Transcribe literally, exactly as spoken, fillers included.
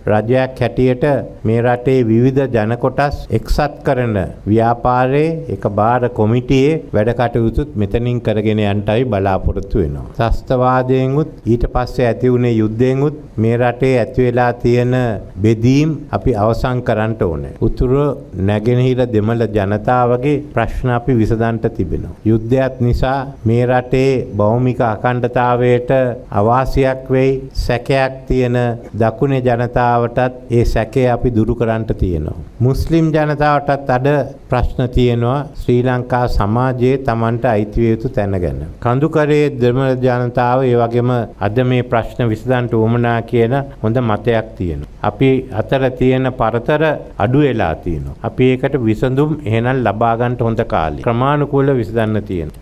රජයක් හැටියට මේ රටේ විවිධ ජන කොටස් එක්සත් කරන ව්‍යාපාරයේ එක බාර කොමිටියේ වැඩ කටයුතුත් මෙතනින් කරගෙන යන්නයි බලාපොරොත්තු වෙනවා. ත්‍රස්තවාදයෙන් උත් ඊට පස්සේ ඇති වුණේ යුද්ධයෙන් උත් මේ රටේ ඇති වෙලා තියෙන බෙදීම් අපි අවසන් කරන්න ඕනේ. උතුරු නැගෙනහිර දෙමළ ජනතාවගේ ප්‍රශ්න අපි විසඳන්න තිබෙනවා. යුද්ධයත් නිසා මේ රටේ භෞමික අඛණ්ඩතාවයට අවාසියක් වෙයි. සැකයක් තියෙන දකුණේ ජනතාවටත් ඒ සැකය අපි දුරු කරන්න තියෙනවා. මුස්ලිම් ජනතාවටත් අද ප්‍රශ්න තියෙනවා ශ්‍රී ලංකා සමාජයේ Tamanට අයිති විය යුතු තැන ගැන. කඳුකරේ දෙමළ ජනතාව ඒ වගේම අද මේ ප්‍රශ්න විසඳන්න උවමනා කියන හොඳ මතයක් තියෙනවා. අපි අතර තියෙන පරතර අඩු වෙලා තියෙනවා. අපි ඒකට විසඳුම් එහෙනම් ලබා ගන්න හොඳ කාලේ ක්‍රමානුකූලව විසඳන්න තියෙනවා.